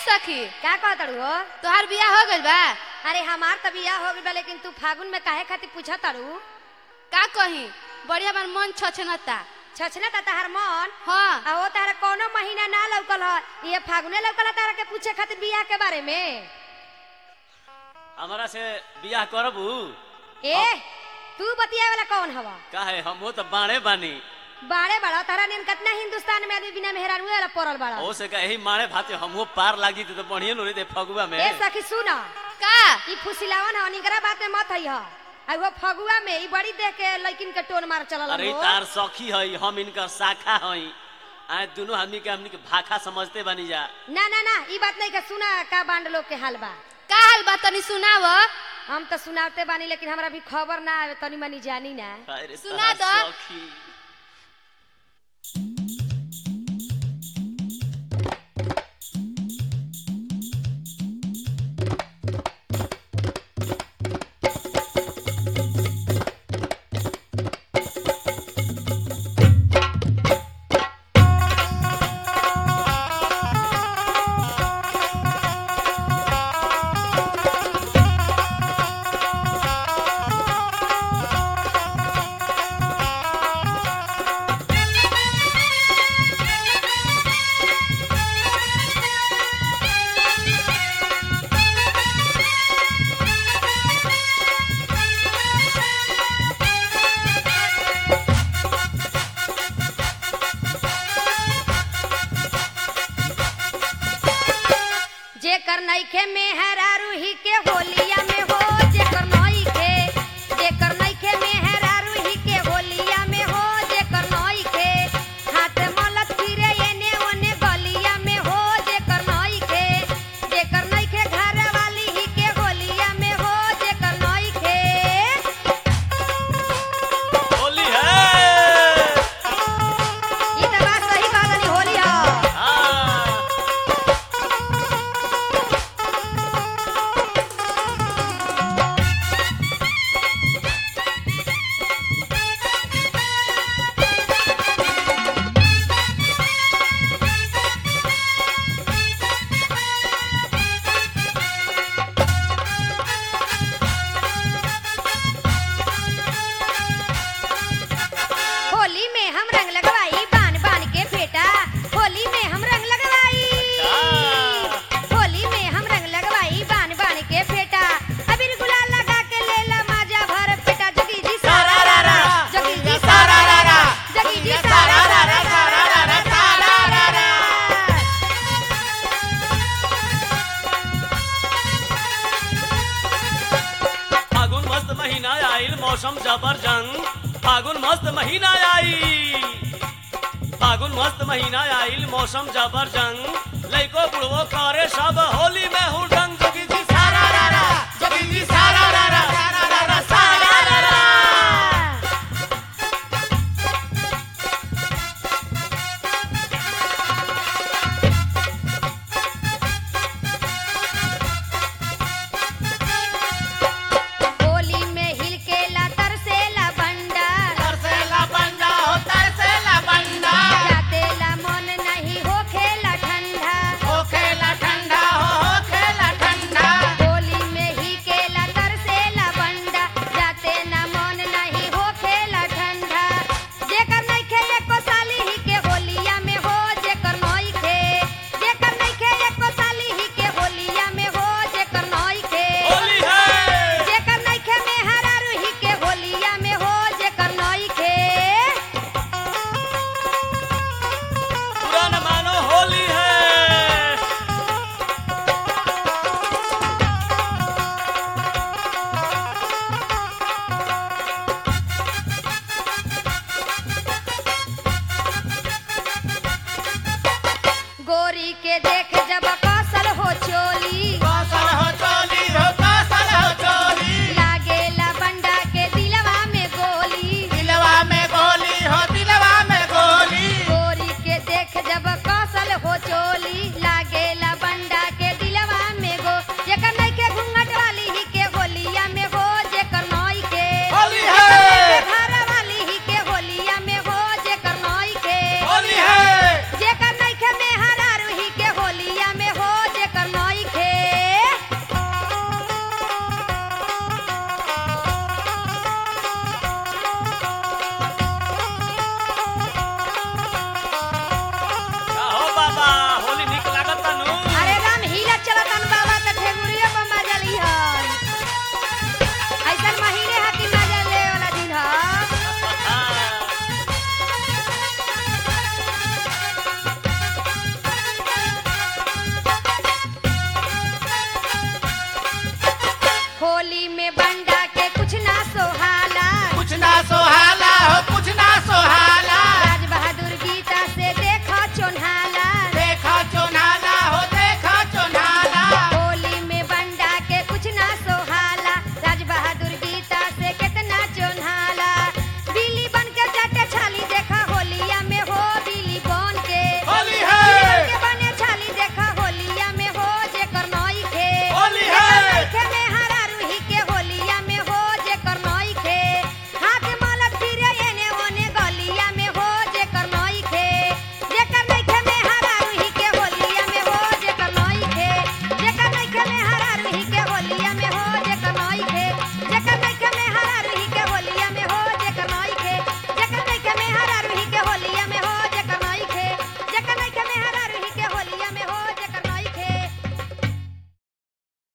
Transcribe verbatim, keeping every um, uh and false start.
सखी क्या कहतड़ू हो? तोहार बियाह हो गइल बा? अरे हमार तो बियाह हो गइल बा, लेकिन तू फागुन में काहे खातिर पूछा तारू? का कही बढ़िया बार मन छछनता। छछना ता तहार मन? हाँ आ वो तारा कोनो महीना ना लौकल ह, ये फागुने लौकल तारा के पूछे खातिर बियाह के बारे में? हमारा से बियाह करबू? ए तू बतिया वाला कौन हवा? काहे हम तो बाणे बानी। बाड़े बड़ा तारा नियन कितना हिंदुस्तान में आदमी बिना मेहरारू वाला पड़ल बड़ा। ओ से कहे मारे भाते हमहु पार लागी तो बढ़िया नो रे दे फगुआ में। ए सखी सुना का ई फुसिलावन ह, निकरा बात में मत हई ह। आ वो फगुआ में ई बड़ी देख के लड़किन के टोन मार चलल हो। अरे तार सखी हई, हम इनका शाखा हई। आ दोनों आदमी के हमनी के भाखा समझते बनी जा। ना ना ना ई बात नहीं के सुना का बांड लोग के हाल बा। का हाल बा तनी सुनाव। हम तो सुनाते बानी, लेकिन हमरा भी खबर ना आवे, तनी मनी जानी ना। अरे सुना तार दो। सखी। जेकर नइखे मेहरारू ही के होलिया में हो, जेकर नइखे जेकर नइखे मेहरारू ही के होलिया में हो, जेकर नइखे हाथ मलत फिरे एने ओने गलिया में हो, जेकर नइखे जेकर नइखे घर वाली ही के होलिया में हो, जेकर नइखे। होली है। ई त बात सही कहतनी, होली ह। हां होली में हम रंग लगवाई बान बान के फेटा, होली में हम रंग लगवाई होली में हम रंग लगवाई बान बान के फेटा, अबीर गुलाल लगा के लेला माजा भर पेटा। जगी जी सारा रा रा, जगी जी सारा रा रा, जगी जी सारा रा रा, सारा रा रा, सारा रा रा। फागुन मस्त महीना आइल, मौसम जबरजंग। फागुन मस्त महीना आइल, फागुन मस्त महीना आइल, मौसम जबरजंग। लइको बुढ़वो करे सब होली में हुड़दंग। जोगी जी सारा रा रा, जोगी जी सारा रा रा, सारा रा रा, सारा रा रा। होली में हिल के ला तरसेला बंडा, तरसेला बंदा हो, तरसेला बंदा। जाते ला मन नहीं हो खेला ठंडा, हो खेला ठंडा हो, हो खेला ठंडा। होली में ही केला तरसेला बंडा, जाते ना मन नहीं हो खेला ठंडा। जेकर नइखे एको साली ही के होलिया में हो, जेकर नइखे जेकर नइखे एको साली ही के होलिया में हो, जेकर नइखे होली है। जेकर नइखे मेहरारू ही के होलिया में हो, जेकर नइखे। पुराना मानो होली है। गोरी के देख जब